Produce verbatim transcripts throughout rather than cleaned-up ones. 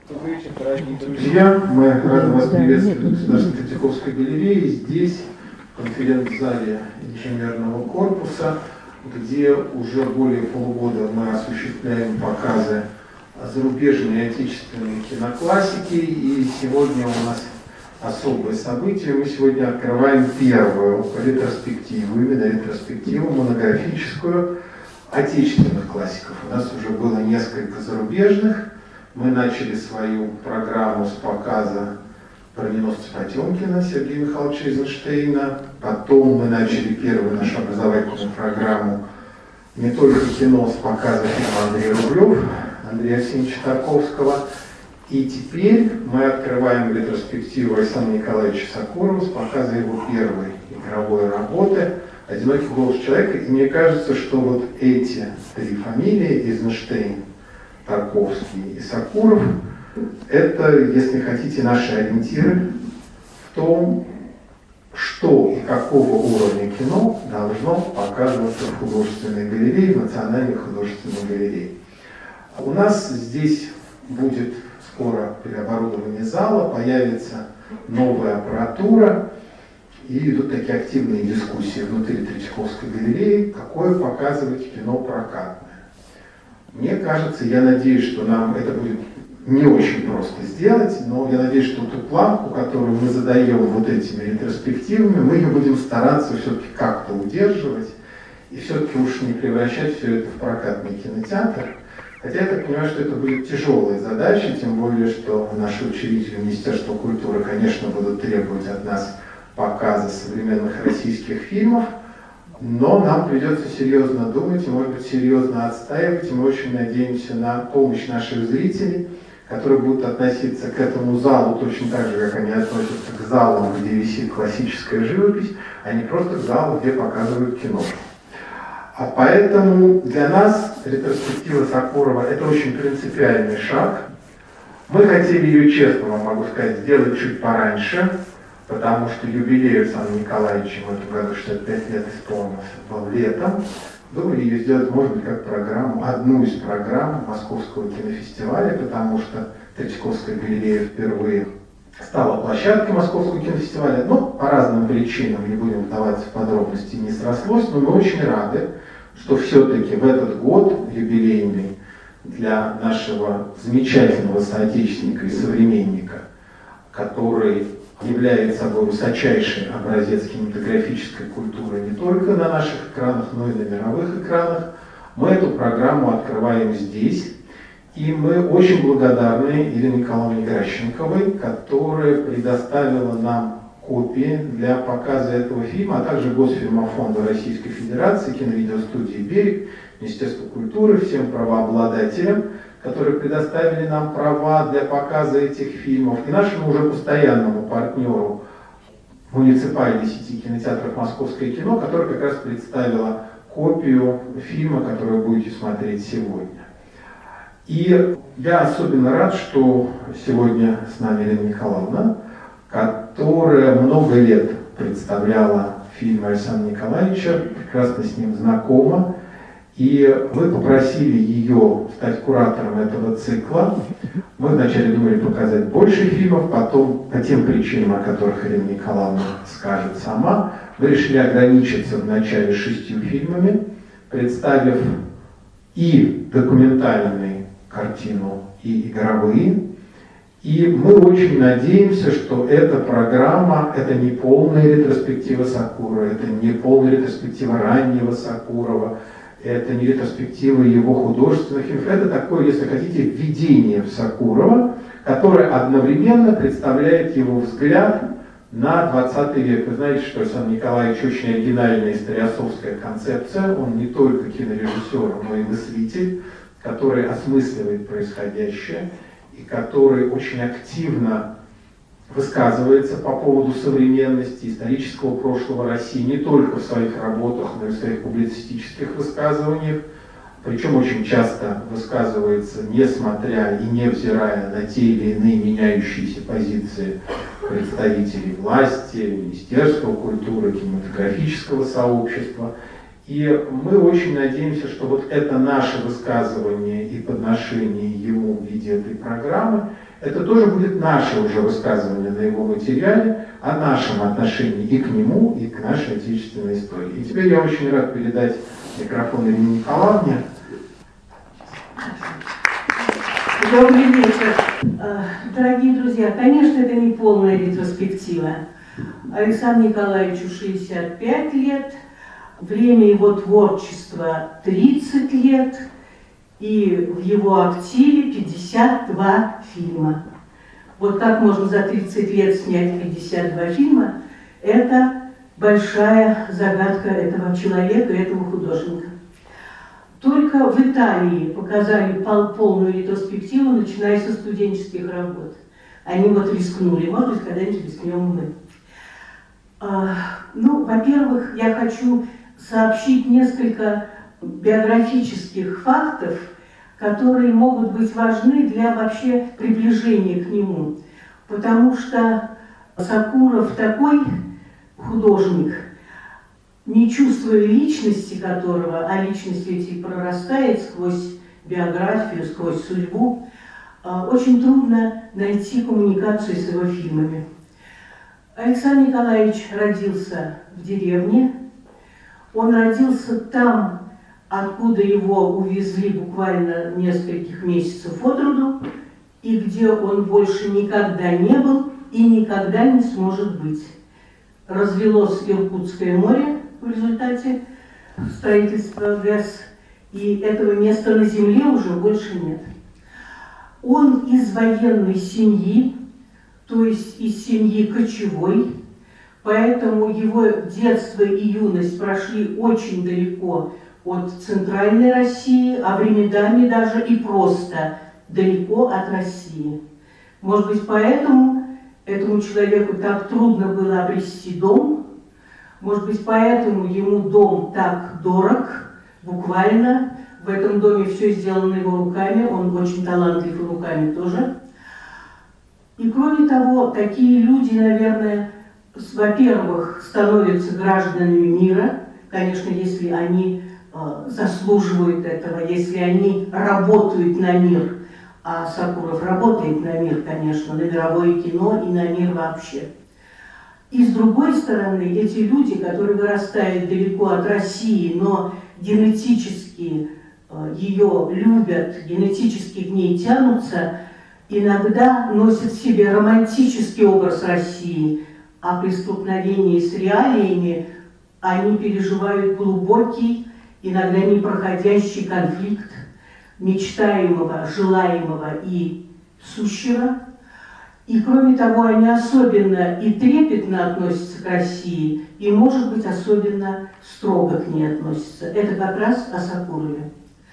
Добрый вечер, дорогие друзья. Мы рады вас приветствовать в Государственной Третьяковской галерее. Здесь, в конференц-зале инженерного корпуса, где уже более полугода мы осуществляем показы зарубежной и отечественной киноклассики. И сегодня у нас особое событие. Мы сегодня открываем первую ретроспективу, именно ретроспективу монографическую отечественных классиков. У нас уже было несколько зарубежных. Мы начали свою программу с показа броненосца Потемкина Сергея Михайловича Эйзенштейна. Потом мы начали первую нашу образовательную программу не только кино, с показа фильма Андрея Рублев, Андрея Арсеньевича Тарковского. И теперь мы открываем ретроспективу Александра Николаевича Сокурова с показа его первой игровой работы «Одинокий голос человека». И мне кажется, что вот эти три фамилии, Эйзенштейн, Тарковский и Сокуров, это, если хотите, наши ориентиры в том, что и какого уровня кино должно показываться в художественной галерее, в Национальной художественной галерее. У нас здесь будет скоро переоборудование зала, появится новая аппаратура, и идут такие активные дискуссии внутри Третьяковской галереи, какое показывать кино прокатное. Мне кажется, я надеюсь, что нам это будет не очень просто сделать, но я надеюсь, что ту планку, которую мы задаем вот этими ретроспективами, мы ее будем стараться все-таки как-то удерживать и все-таки уж не превращать все это в прокатный кинотеатр. Хотя я так понимаю, что это будет тяжелая задача, тем более, что наши учредители Министерства культуры, конечно, будут требовать от нас показа современных российских фильмов. Но нам придется серьезно думать и, может быть, серьезно отстаивать. И мы очень надеемся на помощь наших зрителей, которые будут относиться к этому залу точно так же, как они относятся к залам, где висит классическая живопись, а не просто к залу, где показывают кино. А поэтому для нас ретроспектива Сокурова – это очень принципиальный шаг. Мы хотели ее, честно вам могу сказать, сделать чуть пораньше, потому что юбилей Александра Николаевича в этом году шестьдесят пять лет исполнился, был летом. Думали ее сделать, может быть, как программу, одну из программ Московского кинофестиваля, потому что Третьяковская галерея впервые стала площадкой Московского кинофестиваля. Но по разным причинам, не будем вдаваться в подробности, не срослось, но мы очень рады, что все-таки в этот год юбилейный для нашего замечательного соотечественника и современника, который является собой высочайший образец кинематографической культуры не только на наших экранах, но и на мировых экранах. Мы эту программу открываем здесь, и мы очень благодарны Ирине Николаевне Гращенковой, которая предоставила нам копии для показа этого фильма, а также Госфильмофонда Российской Федерации, киновидеостудии «Берег», Министерству культуры, всем правообладателям, которые предоставили нам права для показа этих фильмов, и нашему уже постоянному партнеру муниципальной сети кинотеатров «Московское кино», которая как раз представила копию фильма, который вы будете смотреть сегодня. И я особенно рад, что сегодня с нами Ирина Николаевна, которая много лет представляла фильмы Александра Николаевича, прекрасно с ним знакома. И мы попросили ее стать куратором этого цикла. Мы вначале думали показать больше фильмов, потом, по тем причинам, о которых Ирина Николаевна скажет сама, мы решили ограничиться вначале шестью фильмами, представив и документальную картину, и игровые. И мы очень надеемся, что эта программа, это не полная ретроспектива Сокурова, это не полная ретроспектива раннего Сокурова, это не ретроспектива его художественных фильмов, это такое, если хотите, введение в Сокурова, которое одновременно представляет его взгляд на двадцатый век. Вы знаете, что Александр Николаевич очень оригинальная историосовская концепция, он не только кинорежиссер, но и мыслитель, который осмысливает происходящее и который очень активно высказывается по поводу современности, исторического прошлого России, не только в своих работах, но и в своих публицистических высказываниях, причем очень часто высказывается, несмотря и невзирая на те или иные меняющиеся позиции представителей власти, Министерства культуры, кинематографического сообщества. И мы очень надеемся, что вот это наше высказывание и подношение ему в виде этой программы, Это тоже будет наше уже высказывание на его материале о нашем отношении и к нему, и к нашей отечественной истории. И теперь я очень рад передать микрофон Ирине Николаевне. Добрый вечер. Дорогие друзья, конечно, это не полная ретроспектива. Александру Николаевичу шестьдесят пять лет, время его творчества тридцать лет, и в его активе пятьдесят два фильма. Вот как можно за тридцать лет снять пятьдесят два фильма, это большая загадка этого человека, этого художника. Только в Италии показали полную ретроспективу, начиная со студенческих работ. Они вот рискнули, может быть, когда-нибудь рискнем мы. А, ну, во-первых, я хочу сообщить несколько биографических фактов, которые могут быть важны для вообще приближения к нему. Потому что Сокуров такой художник, не чувствуя личности которого, а личность ведь прорастает сквозь биографию, сквозь судьбу, очень трудно найти коммуникацию с его фильмами. Александр Николаевич родился в деревне. Он родился там, откуда его увезли буквально нескольких месяцев от роду, и где он больше никогда не был и никогда не сможет быть. Развелось Иркутское море в результате строительства ГЭС, и этого места на земле уже больше нет. Он из военной семьи, то есть из семьи кочевой, поэтому его детство и юность прошли очень далеко от центральной России, а временами даже и просто далеко от России. Может быть, поэтому этому человеку так трудно было обрести дом, может быть, поэтому ему дом так дорог, буквально. В этом доме все сделано его руками, он очень талантлив руками тоже. И кроме того, такие люди, наверное, во-первых, становятся гражданами мира, конечно, если они э, заслуживают этого, если они работают на мир. А Сокуров работает на мир, конечно, на мировое кино и на мир вообще. И с другой стороны, эти люди, которые вырастают далеко от России, но генетически э, ее любят, генетически к ней тянутся, иногда носят в себе романтический образ России, а при столкновении с реалиями они переживают глубокий, иногда непроходящий конфликт мечтаемого, желаемого и сущего. И кроме того, они особенно и трепетно относятся к России, и, может быть, особенно строго к ней относятся. Это как раз о Сокурове.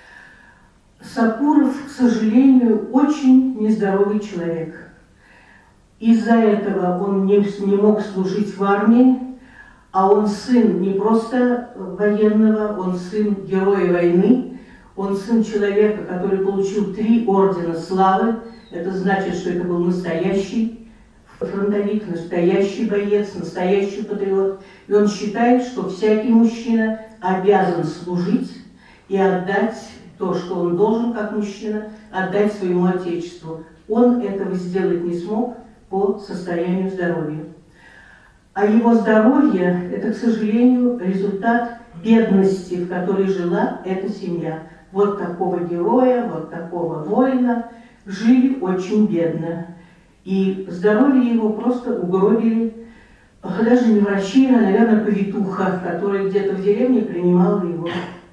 Сокуров, к сожалению, очень нездоровый человек. Из-за этого он не, не мог служить в армии, а он сын не просто военного, он сын героя войны, он сын человека, который получил три ордена славы. Это значит, что это был настоящий фронтовик, настоящий боец, настоящий патриот. И он считает, что всякий мужчина обязан служить и отдать то, что он должен как мужчина, отдать своему отечеству. Он этого сделать не смог по состоянию здоровья. А его здоровье – это, к сожалению, результат бедности, в которой жила эта семья. Вот такого героя, вот такого воина жили очень бедно. И здоровье его просто угробили, даже не врачи, а, наверное, повитуха, которая где-то в деревне принимала его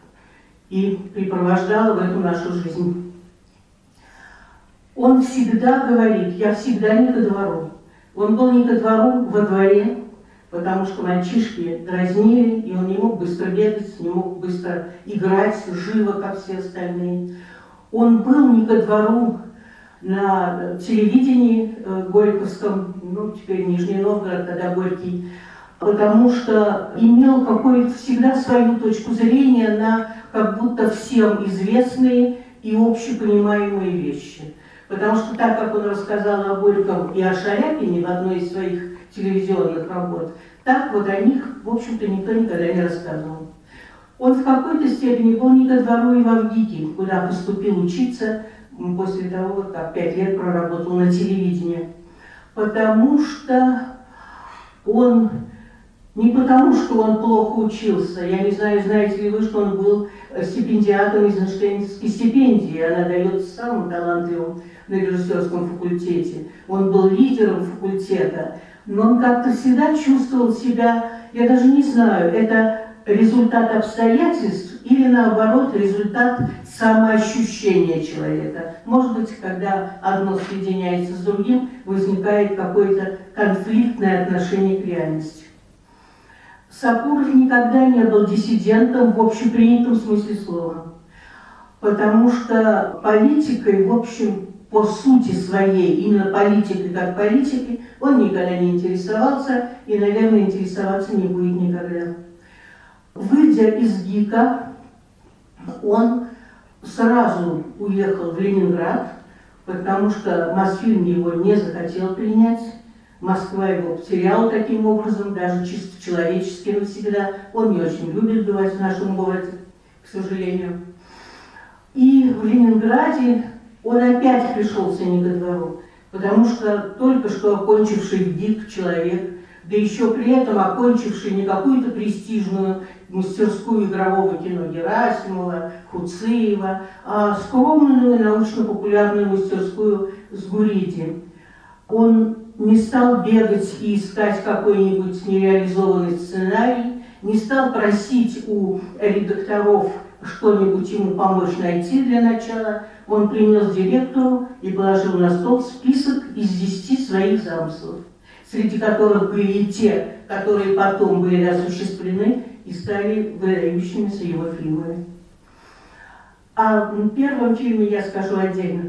и припровождала в эту нашу жизнь. Он всегда говорит: я всегда не ко двору. Он был не ко двору, во дворе, потому что мальчишки дразнили, и он не мог быстро бегать, не мог быстро играть живо, как все остальные. Он был не ко двору на телевидении э, Горьковском, ну, теперь Нижний Новгород, тогда Горький, потому что имел какую-то всегда свою точку зрения на как будто всем известные и общепонимаемые вещи. Потому что так, как он рассказал о Горьком и о Шаляпине в одной из своих телевизионных работ, так вот о них, в общем-то, никто никогда не рассказывал. Он в какой-то степени был не ко двору и в Авгике, куда поступил учиться после того, как пять лет проработал на телевидении. Потому что он, не потому что он плохо учился, я не знаю, знаете ли вы, что он был стипендиатом Эйзенштейнской стипендии, она дается самым талантливым на режиссерском факультете. Он был лидером факультета, но он как-то всегда чувствовал себя, я даже не знаю, это результат обстоятельств или, наоборот, результат самоощущения человека. Может быть, когда одно соединяется с другим, возникает какое-то конфликтное отношение к реальности. Сокуров никогда не был диссидентом в общепринятом смысле слова, потому что политикой, в общем, по сути своей, именно политикой как политикой, он никогда не интересовался и, наверное, интересоваться не будет никогда. Выйдя из ГИКа, он сразу уехал в Ленинград, потому что Мосфильм его не захотел принять. Москва его потеряла таким образом, даже чисто человечески навсегда. Он не очень любит бывать в нашем городе, к сожалению. И в Ленинграде он опять пришелся не ко двору, потому что только что окончивший ГИК человек, да еще при этом окончивший не какую-то престижную мастерскую игрового кино Герасимова, Хуциева, а скромную научно-популярную мастерскую Сгуриди. Он не стал бегать и искать какой-нибудь нереализованный сценарий, не стал просить у редакторов что-нибудь ему помочь найти для начала. Он принес директору и положил на стол список из десяти своих замыслов, среди которых были и те, которые потом были осуществлены и стали выдающимися его фильмами. О первом фильме я скажу отдельно.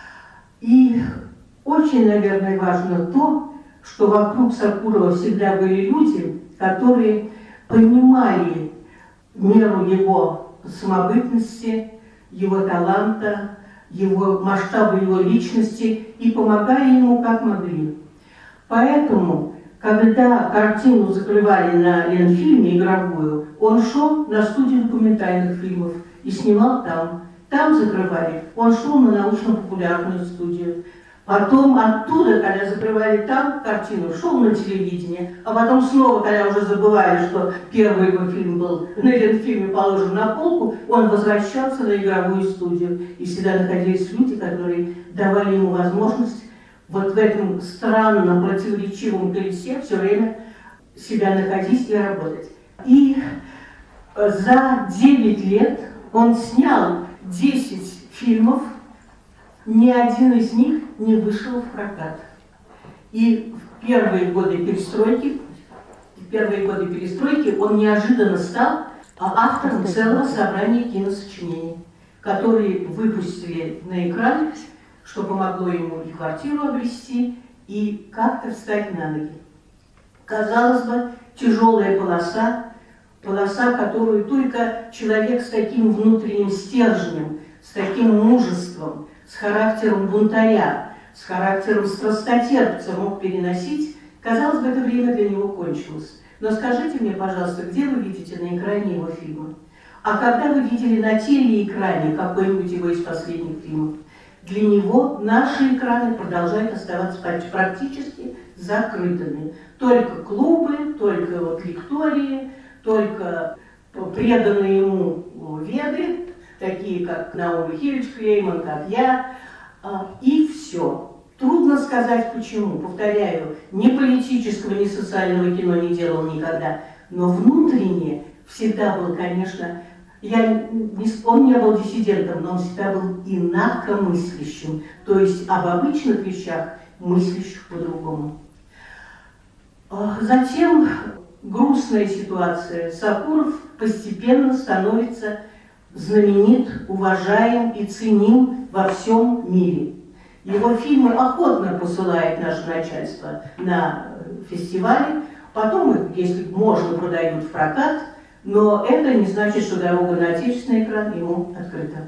И очень, наверное, важно то, что вокруг Сокурова всегда были люди, которые понимали меру его самобытности, его таланта, его масштаба его личности и помогали ему как могли. Поэтому, когда картину закрывали на Ленфильме игровую, он шел на студию документальных фильмов и снимал там. Там закрывали, он шел на научно-популярную студию. Потом оттуда, когда закрывали там картину, шел на телевидение, а потом снова, когда уже забывали, что первый его фильм был на Ленфильме положен на полку, он возвращался на игровую студию. И всегда находились люди, которые давали ему возможность вот в этом странном, противоречивом колесе все время себя находить и работать. И за девять лет он снял десять фильмов, ни один из них не вышел в прокат. И в первые годы перестройки, в первые годы перестройки он неожиданно стал автором целого собрания киносочинений, которые выпустили на экран, что помогло ему и квартиру обрести, и как-то встать на ноги. Казалось бы, тяжелая полоса, полоса, которую только человек с таким внутренним стержнем, с таким мужеством, с характером бунтаря, с характером страстотерпца мог переносить, казалось бы, это время для него кончилось. Но скажите мне, пожалуйста, где вы видите на экране его фильмы? А когда вы видели на телеэкране какой-нибудь его из последних фильмов? Для него наши экраны продолжают оставаться практически закрытыми. Только клубы, только вот лектории, только преданные ему веды, такие как Наум Михайлович Клейман, как я, и все. Трудно сказать почему. Повторяю, ни политического, ни социального кино не делал никогда, но внутренне всегда был, конечно, я, он не был диссидентом, но он всегда был инакомыслящим, то есть об обычных вещах мыслящих по-другому. Затем грустная ситуация. Сокуров постепенно становится знаменит, уважаем и ценим во всем мире. Его фильмы охотно посылает наше начальство на фестивали, потом их, если можно, продают в прокат, но это не значит, что дорога на отечественный экран ему открыта.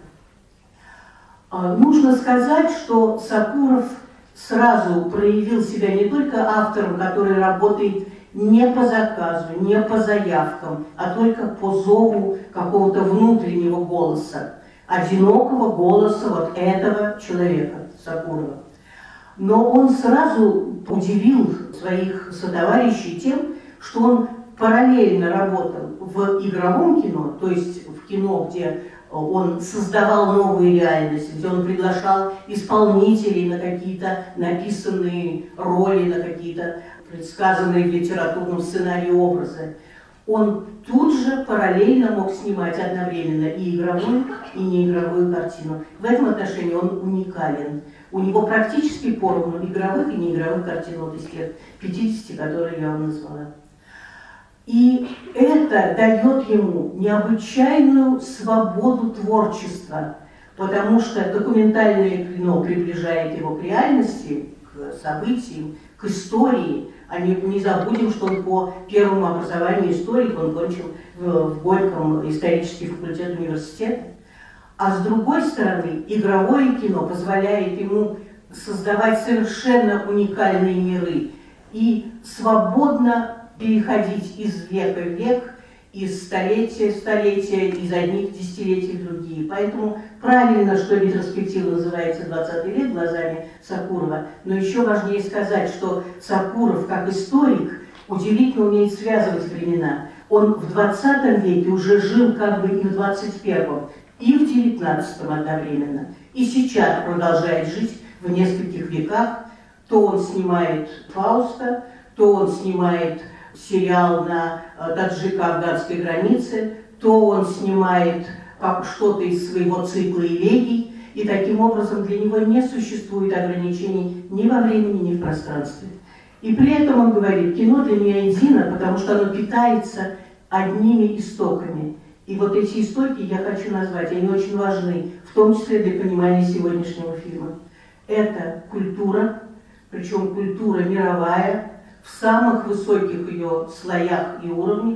Нужно сказать, что Сокуров сразу проявил себя не только автором, который работает не по заказу, не по заявкам, а только по зову какого-то внутреннего голоса. одинокого голоса вот этого человека, Сокурова. Но он сразу удивил своих сотоварищей тем, что он параллельно работал в игровом кино, то есть в кино, где он создавал новые реальности, где он приглашал исполнителей на какие-то написанные роли, на какие-то предсказанные в литературном сценарии образы. Он тут же параллельно мог снимать одновременно и игровую, и неигровую картину. В этом отношении он уникален. У него практически поровну игровых и неигровых картин вот из тех пятидесяти, которые я вам назвала. И это дает ему необычайную свободу творчества, потому что документальное кино приближает его к реальности, к событиям, к истории. А не, не забудем, что он по первому образованию историк, он кончил в, в Горьком исторический факультет университета. А с другой стороны, игровое кино позволяет ему создавать совершенно уникальные миры и свободно переходить из века в век, из столетия в столетие, из одних десятилетий в другие. Поэтому правильно, что ретроспектива называется «двадцатый век» глазами Сокурова, но еще важнее сказать, что Сокуров, как историк, удивительно умеет связывать времена. Он в двадцатом веке уже жил как бы и в двадцать первом, и в девятнадцатом одновременно. И сейчас продолжает жить в нескольких веках. То он снимает «Фауста», то он снимает сериал на таджико-афганской границе, то он снимает что-то из своего цикла «Элегий», и таким образом для него не существует ограничений ни во времени, ни в пространстве. И при этом он говорит, кино для меня едино, потому что оно питается одними истоками. И вот эти истоки я хочу назвать, они очень важны, в том числе для понимания сегодняшнего фильма. Это культура, причем культура мировая, в самых высоких ее слоях и уровнях.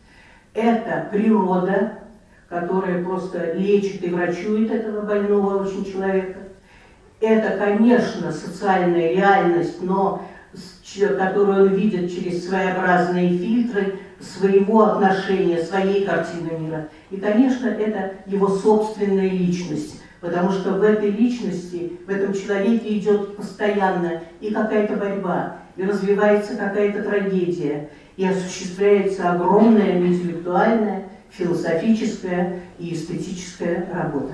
Это природа, которая просто лечит и врачует этого больного очень человека. Это, конечно, социальная реальность, но которую он видит через своеобразные фильтры своего отношения, своей картины мира. И, конечно, это его собственная личность, потому что в этой личности, в этом человеке идет постоянно и какая-то борьба, и развивается какая-то трагедия, и осуществляется огромная интеллектуальная, философическая и эстетическая работа.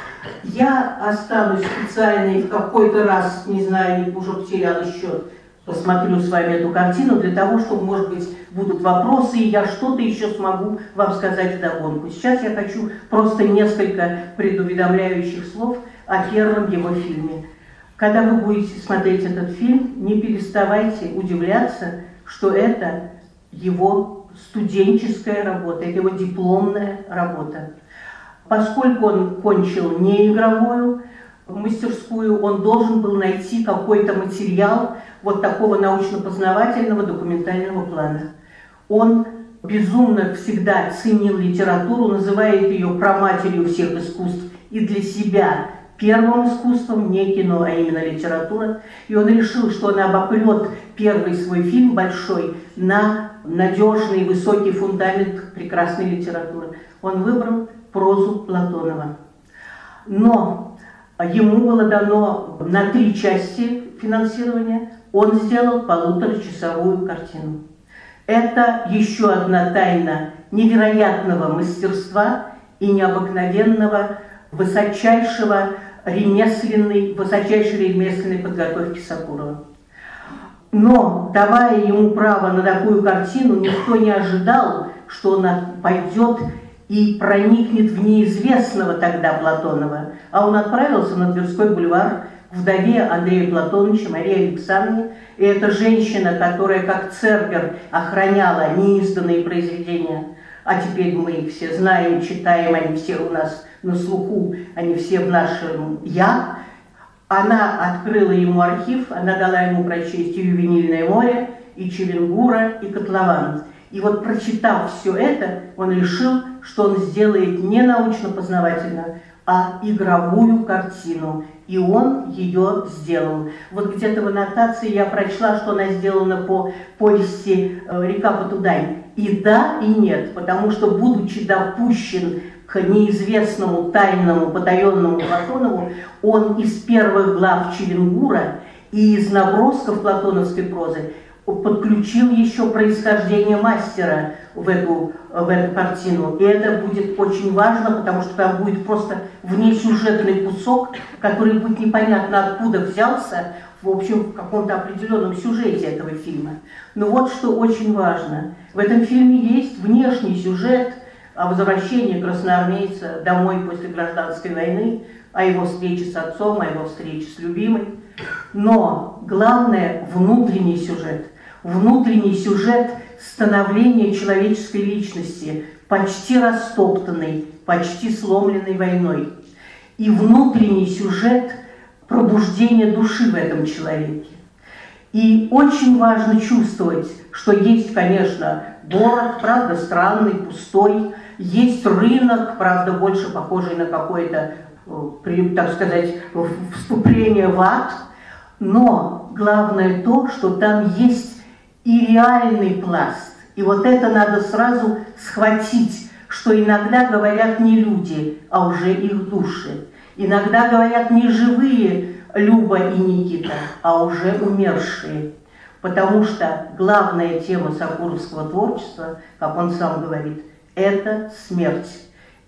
Я останусь специально и в какой-то раз, не знаю, уже потеряла счет, посмотрю с вами эту картину для того, чтобы, может быть, будут вопросы, и я что-то еще смогу вам сказать вдогонку. Сейчас я хочу просто несколько предуведомляющих слов о первом его фильме. Когда вы будете смотреть этот фильм, не переставайте удивляться, что это его студенческая работа, это его дипломная работа. Поскольку он кончил не игровую мастерскую, он должен был найти какой-то материал вот такого научно-познавательного документального плана. Он безумно всегда ценил литературу, называет ее праматерью всех искусств и для себя первым искусством, не кино, а именно литература. И он решил, что он обопрет первый свой фильм большой на надежный и высокий фундамент прекрасной литературы. Он выбрал прозу Платонова. Но ему было дано на три части финансирования, он сделал полуторачасовую картину. Это еще одна тайна невероятного мастерства и необыкновенного высочайшего ремесленной, высочайшей ремесленной подготовки Сокурова. Но, давая ему право на такую картину, никто не ожидал, что он пойдет и проникнет в неизвестного тогда Платонова. А он отправился на Тверской бульвар к вдове Андрея Платоновича, Марии Александровне. И эта женщина, которая как Цербер охраняла неизданные произведения, а теперь мы их все знаем, читаем, они все у нас на слуху, они все в нашем «я», она открыла ему архив, она дала ему прочесть и «Ювенильное море», и «Чевенгура», и «Котлован». И вот, прочитав все это, он решил, что он сделает не научно-познавательную, а игровую картину. И он ее сделал. Вот где-то в аннотации я прочла, что она сделана по повести «Река Потудань». И да, и нет, потому что, будучи допущен к неизвестному, тайному, потаенному Платонову, он из первых глав Чевенгура и из набросков платоновской прозы подключил еще происхождение мастера в эту, в эту картину. И это будет очень важно, потому что там будет просто внесюжетный кусок, который будет непонятно откуда взялся, в общем, в каком-то определенном сюжете этого фильма. Но вот что очень важно. В этом фильме есть внешний сюжет о возвращении красноармейца домой после гражданской войны, о его встрече с отцом, о его встрече с любимой. Но главное – внутренний сюжет. Внутренний сюжет становления человеческой личности, почти растоптанной, почти сломленной войной. И внутренний сюжет пробуждения души в этом человеке. И очень важно чувствовать, что есть, конечно, город, правда, странный, пустой, есть рынок, правда, больше похожий на какое-то, так сказать, вступление в ад, но главное то, что там есть и реальный пласт. И вот это надо сразу схватить, что иногда говорят не люди, а уже их души. Иногда говорят не живые Люба и Никита, а уже умершие. Потому что главная тема сокуровского творчества, как он сам говорит, это смерть.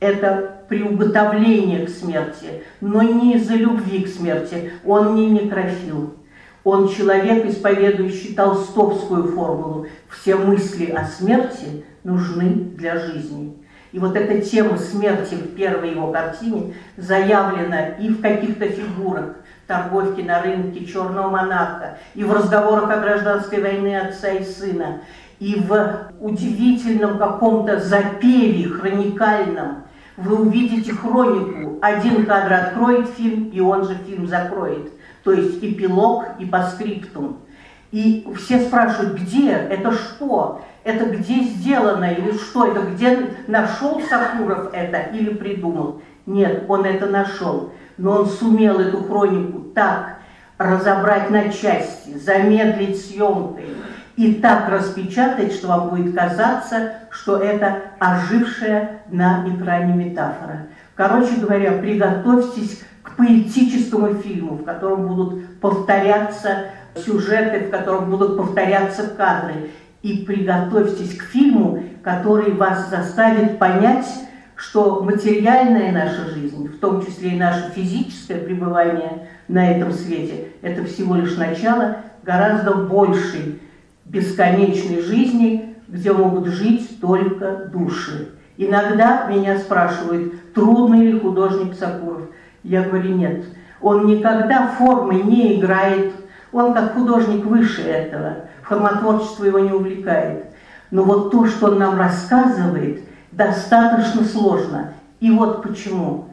Это приуготовление к смерти, но не из-за любви к смерти. Он не некрофил. Он человек, исповедующий толстовскую формулу. Все мысли о смерти нужны для жизни. И вот эта тема смерти в первой его картине заявлена и в каких-то фигурах, торговки на рынке, черного монаха, и в разговорах о гражданской войне отца и сына, и в удивительном каком-то запеве хроникальном. Вы увидите хронику. Один кадр откроет фильм, и он же фильм закроет. То есть эпилог и постскриптум. И все спрашивают, где, это что, это где сделано, или что, это где нашел Сокуров это или придумал. Нет, он это нашел, но он сумел эту хронику так разобрать на части, замедлить съемкой и так распечатать, что вам будет казаться, что это ожившая на экране метафора. Короче говоря, приготовьтесь к поэтическому фильму, в котором будут повторяться сюжеты, в котором будут повторяться кадры. И приготовьтесь к фильму, который вас заставит понять, что материальная наша жизнь, в том числе и наше физическое пребывание на этом свете, это всего лишь начало гораздо большей, бесконечной жизни, где могут жить только души. Иногда меня спрашивают, трудный ли художник Сокуров. Я говорю, нет. Он никогда формой не играет. Он как художник выше этого. Формотворчество его не увлекает. Но вот то, что он нам рассказывает, достаточно сложно. И вот почему.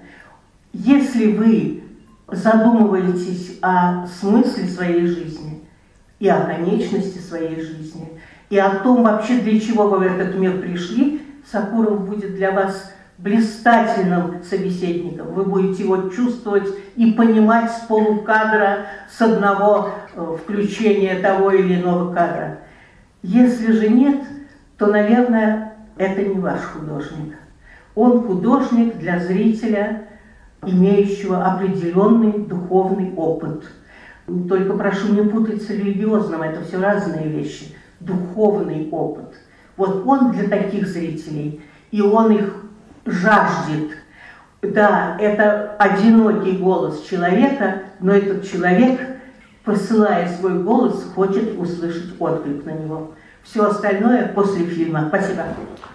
Если вы задумываетесь о смысле своей жизни и о конечности своей жизни, и о том вообще, для чего вы в этот мир пришли, Сокуров будет для вас блистательным собеседником. Вы будете его чувствовать и понимать с полукадра, с одного включения того или иного кадра. Если же нет, то, наверное, это не ваш художник. Он художник для зрителя, имеющего определенный духовный опыт. Только прошу не путать с религиозным, это все разные вещи. Духовный опыт. Вот он для таких зрителей, и он их жаждет. Да, это одинокий голос человека, но этот человек, посылая свой голос, хочет услышать отклик на него. Все остальное после фильма. Спасибо.